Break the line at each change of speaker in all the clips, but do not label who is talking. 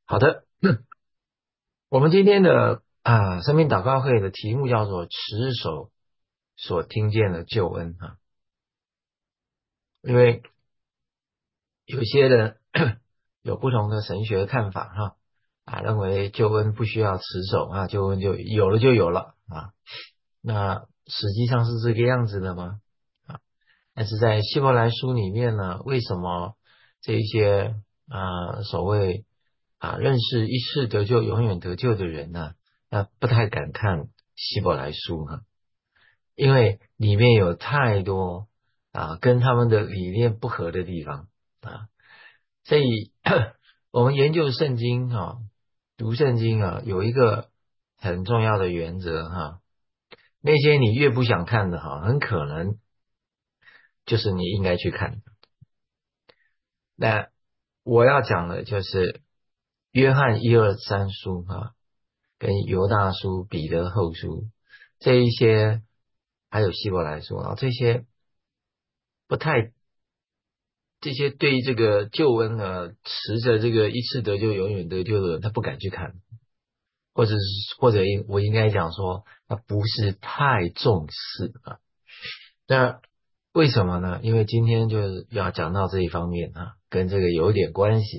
好的，我们今天的生命祷告会的题目叫做持守所听见的救恩啊。因为有些人有不同的神学看法认为救恩不需要持守救恩就有了就有了那实际上是这个样子的吗？但是在希伯来书里面呢，为什么这一些所谓认识一世得救永远得救的人呢，不太敢看希伯来书因为里面有太多跟他们的理念不合的地方所以我们研究圣经读圣经有一个很重要的原则那些你越不想看的很可能就是你应该去看的。那我要讲的就是约翰一二三书跟犹大书、彼得后书这一些，还有希伯来书这些不太这些对这个救恩持着这个一次得救永远得救的人，他不敢去看，或者我应该讲说，他不是太重视那为什么呢？因为今天就是要讲到这一方面跟这个有点关系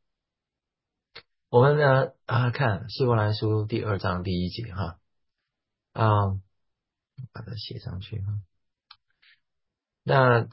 我们呢看希伯来书第二章第一节把它写上去那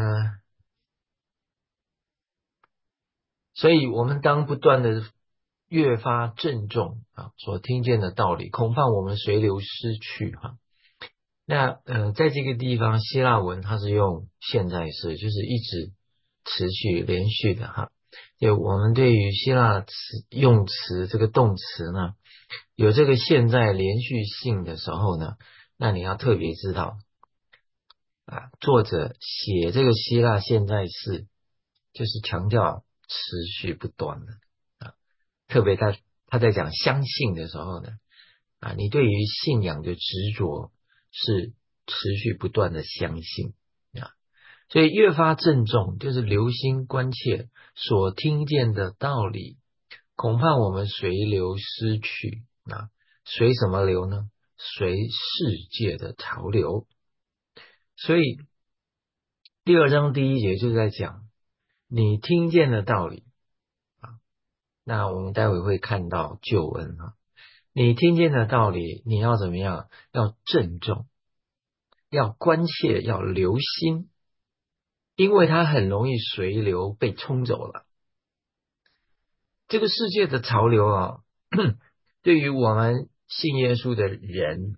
所以我们当不断的越发郑重所听见的道理，恐怕我们随流失去那在这个地方希腊文它是用现在式，就是一直持续连续的就我们对于希腊用词这个动词呢，有这个现在连续性的时候呢，那你要特别知道作者写这个希腊现在式就是强调持续不断的特别他在讲相信的时候呢你对于信仰的执着是持续不断的相信所以越发郑重，就是留心关切所听见的道理，恐怕我们随流失去随什么流呢？随世界的潮流。所以第二章第一节就在讲你听见的道理那我们待会会看到救恩你听见的道理你要怎么样？要郑重，要关切，要留心，因为它很容易随流被冲走了。这个世界的潮流对于我们信耶稣的人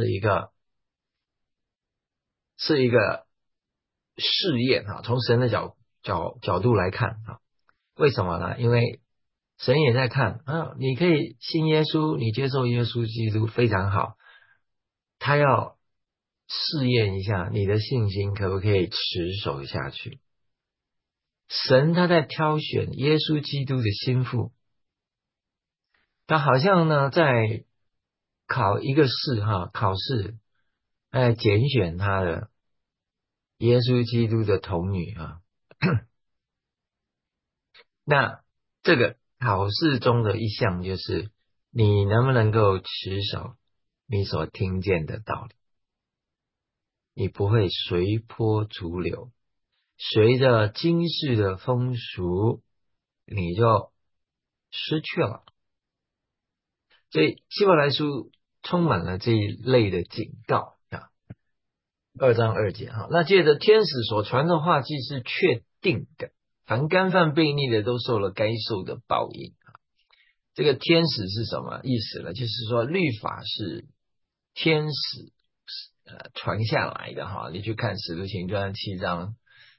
是一个试验从神的角度来看为什么呢？因为神也在看你可以信耶稣，你接受耶稣基督非常好，他要试验一下你的信心可不可以持守下去。神他在挑选耶稣基督的心腹，他好像呢在考一个考试拣选他的耶稣基督的童女那这个考试中的一项就是你能不能够持守你所听见的道理，你不会随波逐流，随着今世的风俗你就失去了。所以希伯来书充满了这一类的警告二章二节那借着天使所传的话既是确定的，凡干犯悖逆的都受了该受的报应这个天使是什么意思呢？就是说律法是天使传下来的你去看使徒行传7章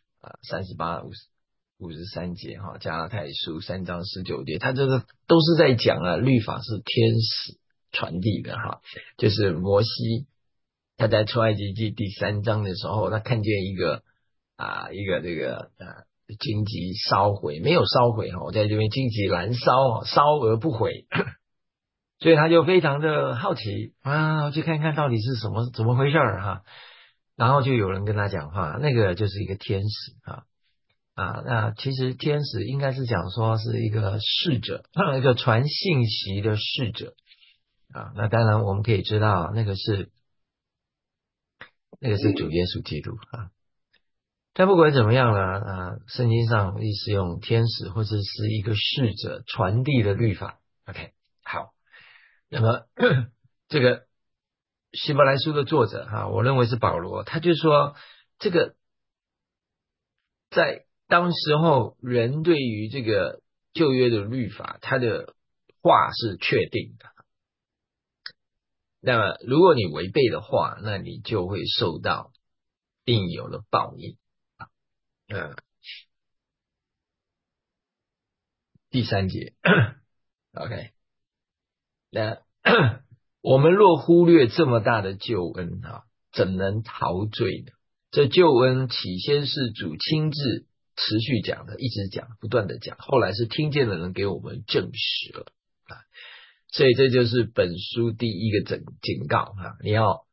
38、53节加拉太书3章19节，它这个都是在讲律法是天使传递的就是摩西他在出埃及记第3章的时候，他看见一个这个荆棘烧毁，没有烧毁我在这边荆棘燃烧烧而不毁所以他就非常的好奇去看看到底是怎么回事然后就有人跟他讲话，那个就是一个天使那其实天使应该是讲说是一个使者，一个传信息的使者那当然我们可以知道那个是主耶稣基督但不管怎么样呢圣经上亦是用天使或者是一个使者传递的律法。 OK， 好，那么这个希伯来书的作者我认为是保罗，他就说这个在当时候人对于这个旧约的律法，他的话是确定的，那么如果你违背的话，那你就会受到应有的报应第三节OK， 那我们若忽略这么大的救恩怎能陶醉呢？这救恩起先是主亲自持续讲的，一直讲，不断的讲，后来是听见的人给我们证实了所以这就是本书第一个警告你要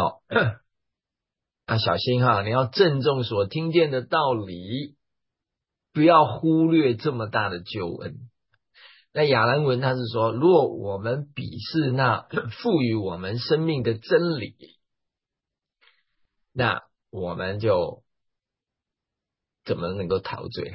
小心你要郑重所听见的道理，不要忽略这么大的救恩。那亚兰文他是说，若我们鄙视那赋予我们生命的真理，那我们就怎么能够陶醉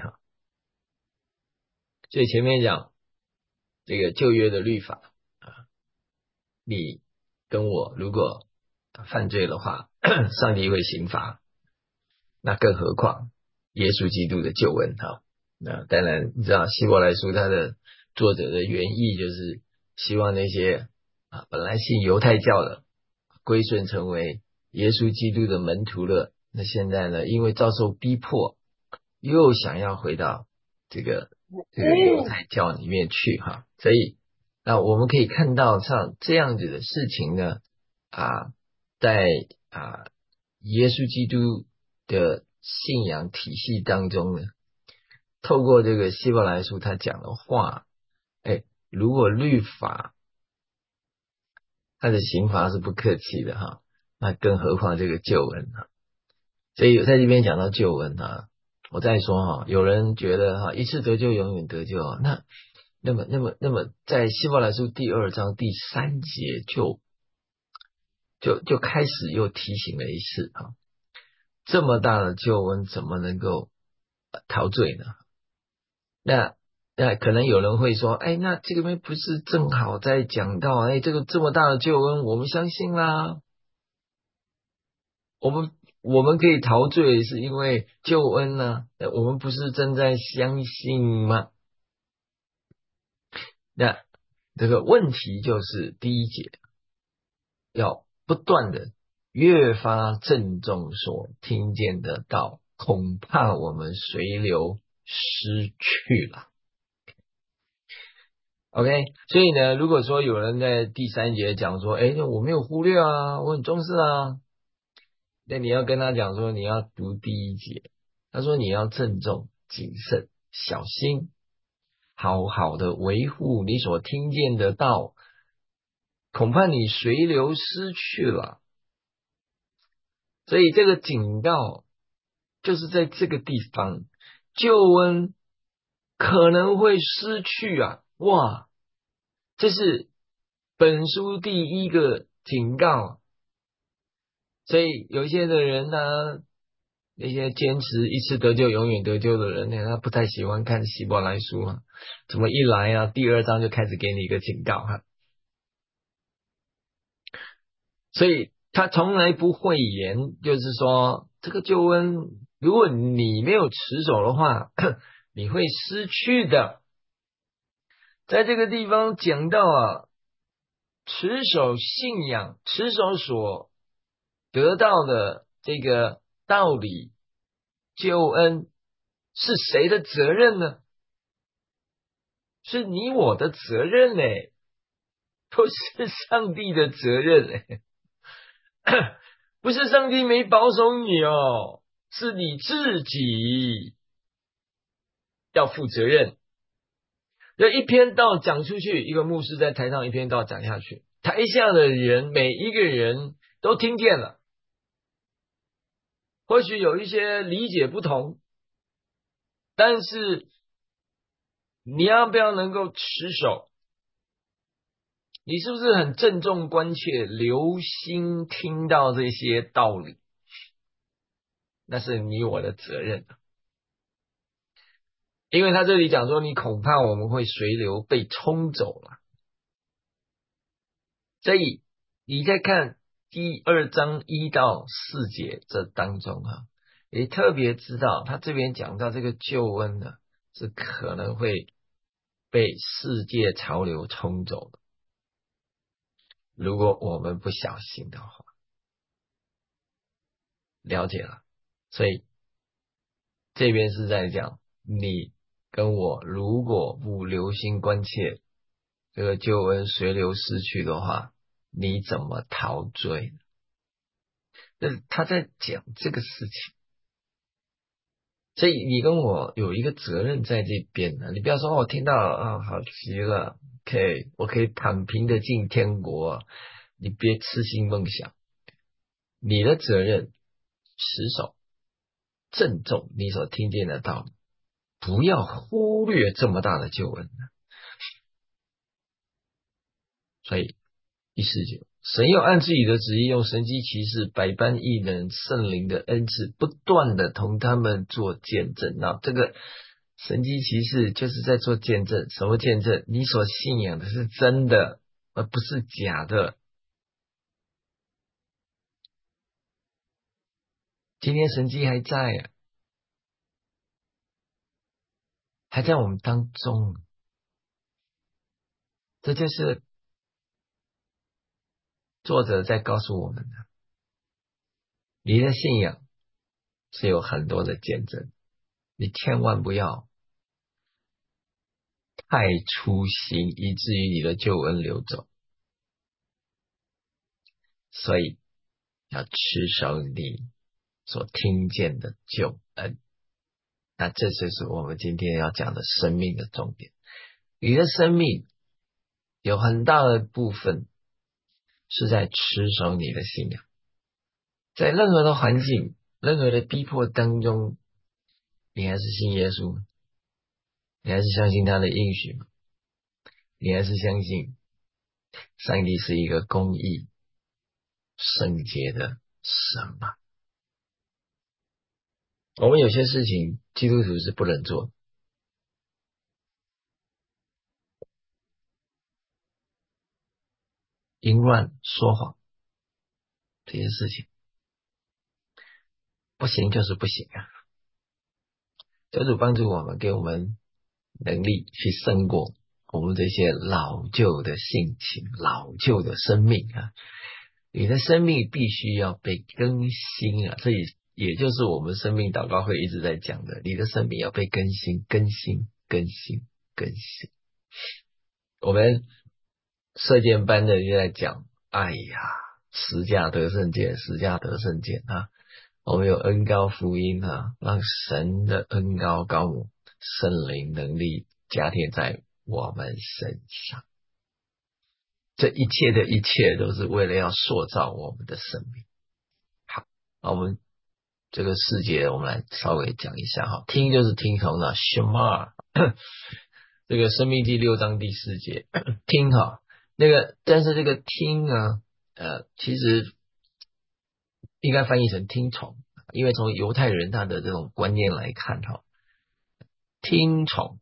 所以前面讲这个旧约的律法你跟我如果犯罪的话上帝会刑罚，那更何况耶稣基督的救恩那当然你知道希伯来书它的作者的原意就是希望那些本来信犹太教的归顺成为耶稣基督的门徒了，那现在呢因为遭受逼迫又想要回到这个犹太教里面去所以那我们可以看到像这样子的事情呢在耶稣基督的信仰体系当中呢，透过这个希伯来书他讲的话如果律法它的刑罚是不客气的那更何况这个救恩所以在这边讲到救恩我再说有人觉得一次得救永远得救那么在希伯来书第2章第3节就开始又提醒了一次这么大的救恩怎么能够陶醉呢？那可能有人会说那这个边不是正好在讲到这个这么大的救恩我们相信啦，我们可以陶醉是因为救恩呢我们不是正在相信吗？那这个问题就是第一节要不断的越发郑重所听见的道，恐怕我们随流失去了。OK， 所以呢，如果说有人在第3节讲说，我没有忽略我很重视那你要跟他讲说，你要读第1节，他说你要郑重、谨慎、小心，好好的维护你所听见的道，恐怕你随流失去了。所以这个警告就是在这个地方，救恩可能会失去哇！这是本书第一个警告，所以有一些的人呢，那些坚持一次得救永远得救的人呢，他不太喜欢看希伯来书怎么一来第2章就开始给你一个警告所以他从来不讳言，就是说这个救恩，如果你没有持守的话，你会失去的。在这个地方讲到持守信仰，持守所得到的这个道理，救恩是谁的责任呢？是你我的责任不是上帝的责任不是上帝没保守你是你自己要负责任。就一篇道讲出去，一个牧师在台上一篇道讲下去，台下的人每一个人都听见了，或许有一些理解不同， 但是你要不要能够持守？你是不是很郑重关切、留心听到这些道理？那是你我的责任。因为他这里讲说，你恐怕我们会随流被冲走了。所以你在看第2章1到4节这当中也特别知道他这边讲到这个救恩呢，是可能会被世界潮流冲走的，如果我们不小心的话。了解了。所以这边是在讲你跟我如果不留心关切，这个救恩随流失去的话，你怎么陶醉？那他在讲这个事情，所以你跟我有一个责任在这边呢。你不要说我听到好极了，我可以躺平的进天国你别痴心梦想。你的责任持守郑重你所听见的道理，不要忽略这么大的救恩。所以第49，神又按自己的旨意，用神迹奇事、百般异能、圣灵的恩赐，不断的同他们做见证。那这个神迹奇事就是在做见证。什么见证？你所信仰的是真的，而不是假的。今天神迹还在还在我们当中。这就是作者在告诉我们的。你的信仰是有很多的见证，你千万不要太粗心，以至于你的救恩流走。所以要持守你所听见的救恩。那这就是我们今天要讲的生命的重点。你的生命有很大的部分是在持守你的信仰，在任何的环境、任何的逼迫当中，你还是信耶稣，你还是相信他的应许吗？你还是相信上帝是一个公义、圣洁的神吗？我们有些事情基督徒是不能做，淫乱、说谎这些事情不行就是不行啊。求主帮助我们，给我们能力去胜过我们这些老旧的性情、老旧的生命啊。你的生命必须要被更新啊，这也就是我们生命祷告会一直在讲的，你的生命要被更新、更新、更新、更新。我们射箭班的就在讲，哎呀，十架得胜剑，十架得胜剑啊！我们有恩膏福音让神的恩膏高我，圣灵能力加添在我们身上。这一切的一切都是为了要塑造我们的生命。好，那我们这个世界我们来稍微讲一下听就是听从了 Shema 这个生命记6章第4节听但是这个听其实应该翻译成听从，因为从犹太人他的这种观念来看听从，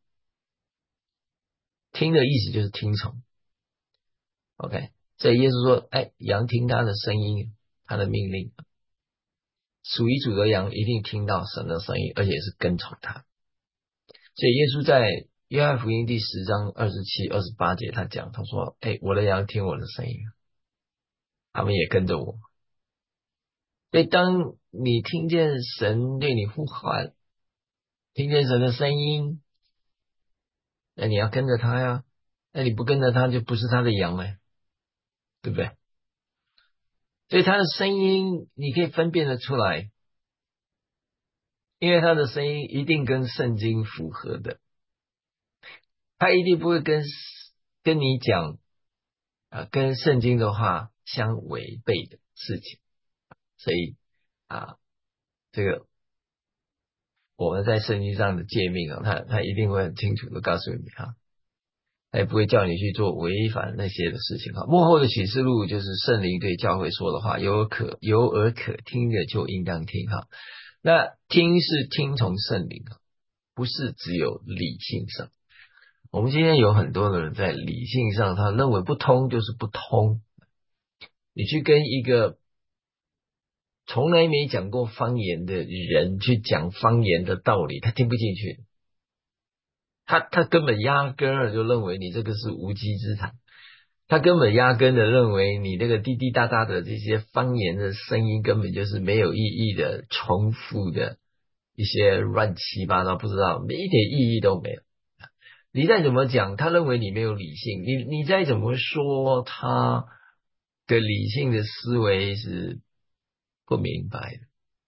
听的意思就是听从。OK， 所以耶稣说，羊听他的声音，他的命令，属于主的羊一定听到神的声音，而且是跟从他。所以耶稣在约翰福音第10章27、28节他讲，他说，我的羊听我的声音，他们也跟着我。所以当你听见神对你呼唤，听见神的声音，那你要跟着他呀。那你不跟着他就不是他的羊了，对不对？所以他的声音你可以分辨得出来，因为他的声音一定跟圣经符合的，他一定不会跟你讲跟圣经的话相违背的事情。所以这个我们在圣经上的诫命啊，他一定会很清楚的告诉你哈，他也不会叫你去做违反那些的事情哈。末后的启示录就是圣灵对教会说的话，有耳可听的就应当听哈。那听是听从圣灵啊，不是只有理性上。我们今天有很多的人在理性上，他认为不通就是不通。你去跟一个从来没讲过方言的人去讲方言的道理，他听不进去。他根本压根儿就认为你这个是无稽之谈，他根本压根的认为你这个滴滴答答的这些方言的声音根本就是没有意义的、重复的一些乱七八糟，不知道一点意义都没有。你再怎么讲，他认为你没有理性，你再怎么说，他的理性的思维是不明白的，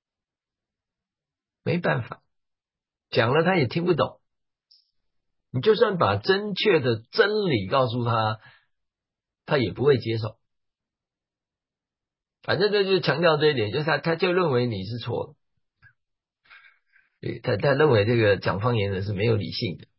没办法，讲了他也听不懂。你就算把正确的真理告诉他，他也不会接受。反正这就是强调这一点，就是他就认为你是错的，对，他认为这个讲方言的是没有理性的，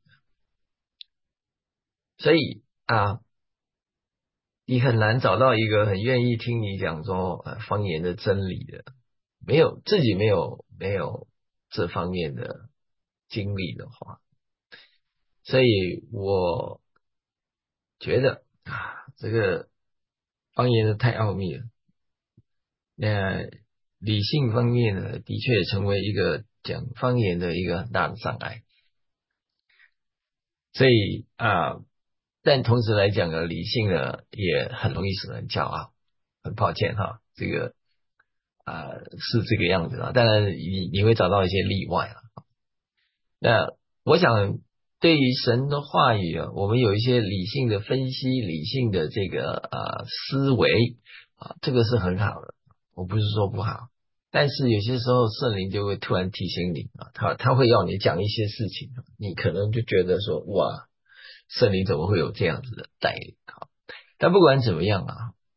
所以啊，你很难找到一个很愿意听你讲说方言的真理的，自己没有这方面的经历的话，所以我觉得这个方言的太奥秘了。那理性方面呢，的确成为一个讲方言的一个很大的障碍。所以但同时来讲呢，理性呢也很容易使人骄傲。很抱歉哈，这个是这个样子啊。当然你会找到一些例外啊。那我想对于神的话语啊，我们有一些理性的分析，理性的这个思维这个是很好的，我不是说不好。但是有些时候圣灵就会突然提醒你他会要你讲一些事情，你可能就觉得说哇，圣灵怎么会有这样子的带领但不管怎么样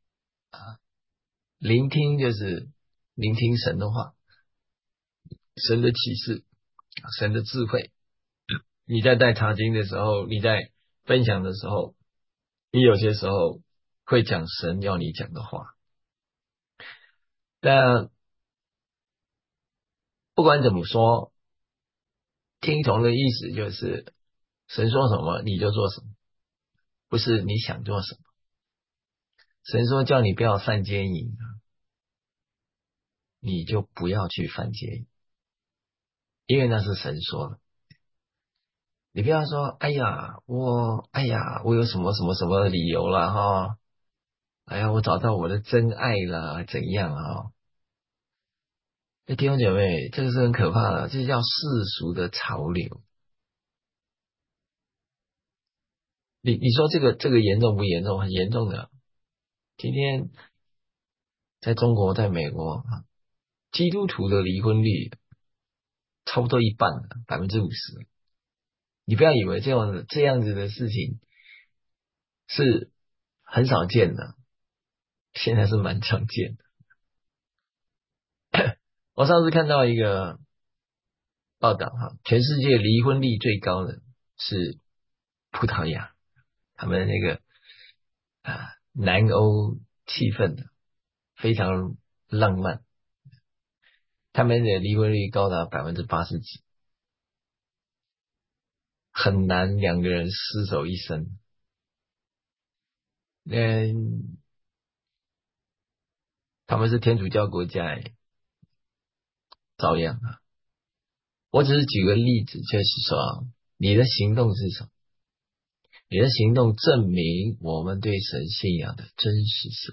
聆听就是聆听神的话，神的启示，神的智慧。你在带查经的时候，你在分享的时候，你有些时候会讲神要你讲的话。但不管怎么说，听从的意思就是神说什么你就做什么，不是你想做什么。神说叫你不要犯奸淫，你就不要去犯奸淫，因为那是神说的。你不要说我有什么什么什么理由了哈，我找到我的真爱了怎样弟兄姐妹，这个是很可怕的，这叫世俗的潮流。你说这个严重不严重？很严重的。今天在中国，在美国基督徒的离婚率差不多一半了，50%。你不要以为这样子的事情是很少见的，现在是蛮常见的。我上次看到一个报道全世界离婚率最高的是葡萄牙，他们那个南欧气氛的非常浪漫，他们的离婚率高达80%几，很难两个人厮守一生。他们是天主教国家照样我只是举个例子，就是说你的行动是什么？你的行动证明我们对神信仰的真实性。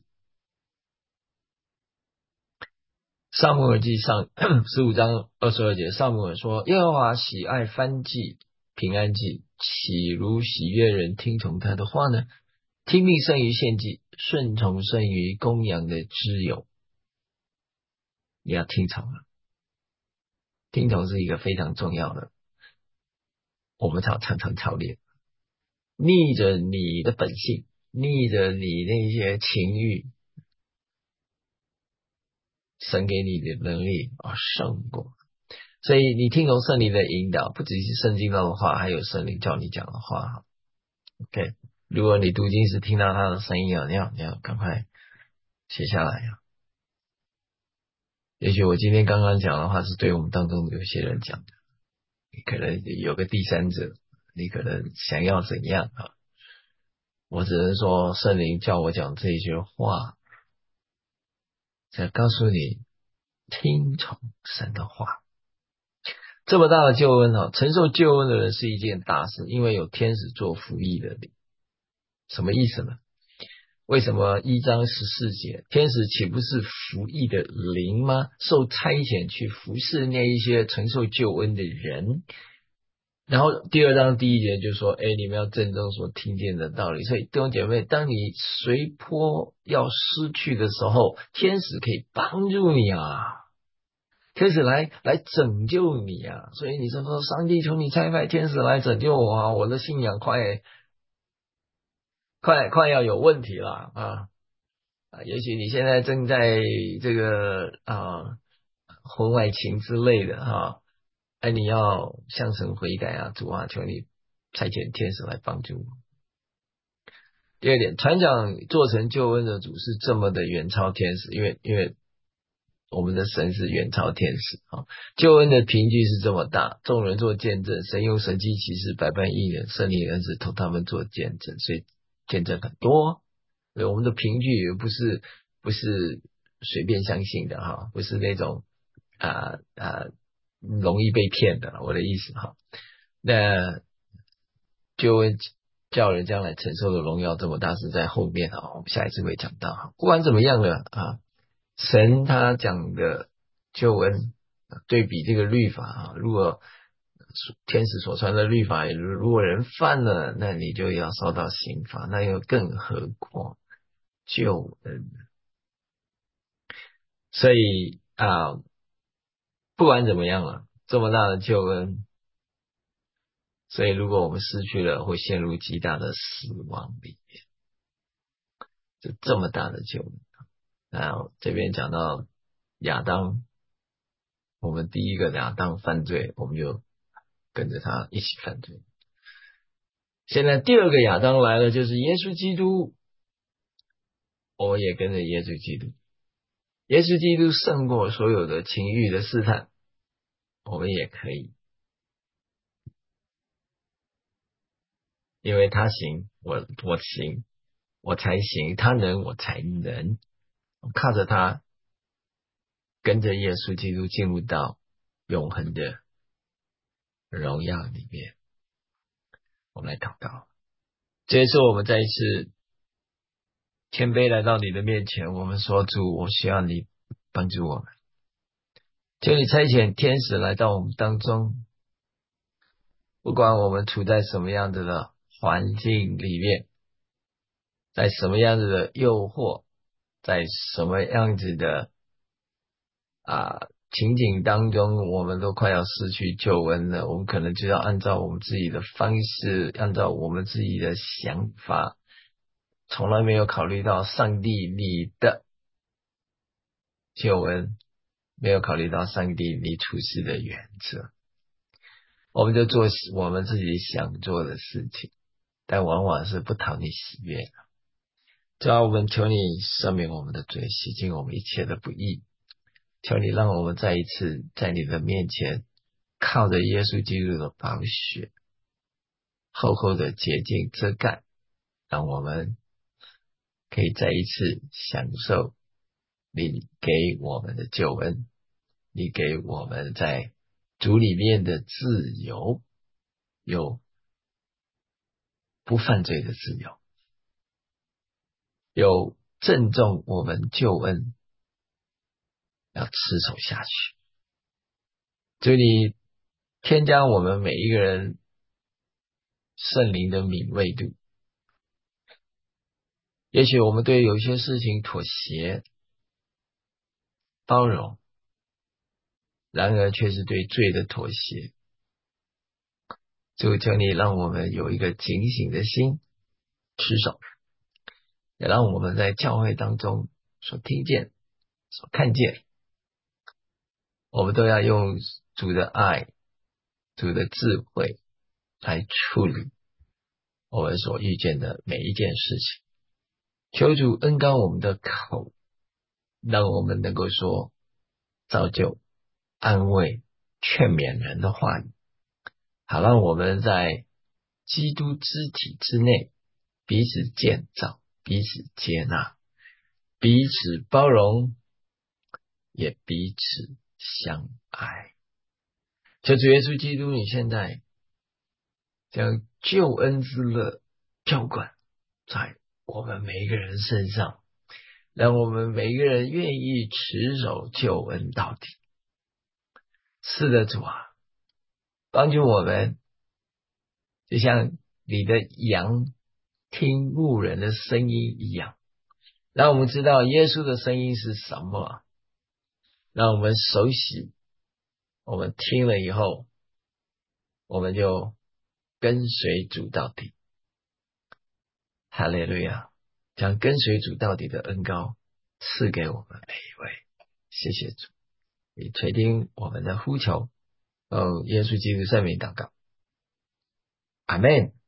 撒母耳记上15章22节，撒母耳说：耶和华喜爱燔祭、平安祭，岂如喜悦人听从他的话呢？听命胜于献祭，顺从胜于公羊的脂油。你要听从了，听从是一个非常重要的，我们常常操练。逆着你的本性，逆着你那些情欲，神给你的能力胜过。 所以你听从圣灵的引导，不只是圣经中的话，还有圣灵叫你讲的话。OK， 如果你读经时听到他的声音啊，你要赶快写下来啊。也许我今天刚刚讲的话是对我们当中有些人讲的，你可能有个第三者，你可能想要怎样啊？我只能说圣灵叫我讲这一句话，想告诉你听从神的话。这么大的救恩啊，承受救恩的人是一件大事，因为有天使做服役的灵。什么意思呢？为什么1章14节，天使岂不是服役的灵吗？受差遣去服侍那一些承受救恩的人。然后第2章第1节就说，你们要郑重所听见的道理。所以弟兄姐妹，当你随波要失去的时候，天使可以帮助你啊，天使来拯救你啊。所以你说上帝求你差派天使来拯救我啊，我的信仰快要有问题了啊。也许你现在正在这个婚外情之类的你要向神悔改啊，主啊，求你差遣天使来帮助我。第二点，船长做成救恩的主是这么的远超天使，因为我们的神是远超天使救恩的凭据是这么大，众人做见证，神用神迹奇事百般应人，圣灵恩赐同他们做见证，所以见证很多。所以我们的凭据也不是随便相信的不是那种容易被骗的，我的意思那救恩叫人将来承受的荣耀这么大是在后面我们下一次会讲到不管怎么样呢神他讲的救恩对比这个律法如果天使所传的律法如果人犯了，那你就要受到刑罚，那又更何况救恩。所以不管怎么样了，这么大的救恩，所以如果我们失去了，会陷入极大的死亡里面。这么大的救恩这边讲到亚当，我们第一个亚当犯罪，我们就跟着他一起犯罪。现在第二个亚当来了，就是耶稣基督，我们也跟着耶稣基督。耶稣基督胜过所有的情欲的试探，我们也可以，因为他行，我行，我才行，他能，我才能。靠着他，跟着耶稣基督进入到永恒的荣耀里面。我们来祷告。这一次我们再一次谦卑来到你的面前，我们说主，我需要你帮助我们，求你差遣天使来到我们当中，不管我们处在什么样子的环境里面，在什么样子的诱惑，在什么样子的情景当中，我们都快要失去救恩了，我们可能就要按照我们自己的方式，按照我们自己的想法，从来没有考虑到上帝你的救恩，没有考虑到上帝你处事的原则，我们就做我们自己想做的事情，但往往是不讨你喜悦的。主啊，我们求你赦免我们的罪，洗净我们一切的不义，求你让我们再一次在你的面前，靠着耶稣基督的宝血，厚厚的洁净遮盖，让我们可以再一次享受你给我们的救恩，你给我们在主里面的自由，有不犯罪的自由，有郑重我们救恩，要持守下去。就你添加我们每一个人圣灵的敏锐度，也许我们对有些事情妥协包容，然而却是对罪的妥协。就求你让我们有一个警醒的心，持守，也让我们在教会当中所听见所看见，我们都要用主的爱、主的智慧来处理我们所遇见的每一件事情。求主恩膏我们的口，让我们能够说造就、安慰、劝勉人的话语，好让我们在基督肢体之内彼此建造、彼此接纳、彼此包容，也彼此相爱。求主耶稣基督，你现在将救恩之乐浇灌在我们每一个人身上，让我们每一个人愿意持守救恩到底。是的，主啊，帮助我们，就像你的羊听牧人的声音一样，让我们知道耶稣的声音是什么，让我们熟悉，我们听了以后，我们就跟随主到底。哈利路亚，将跟随主到底的恩膏赐给我们每一位。谢谢主，你垂听我们的呼求，耶稣基督圣名祷告，阿们。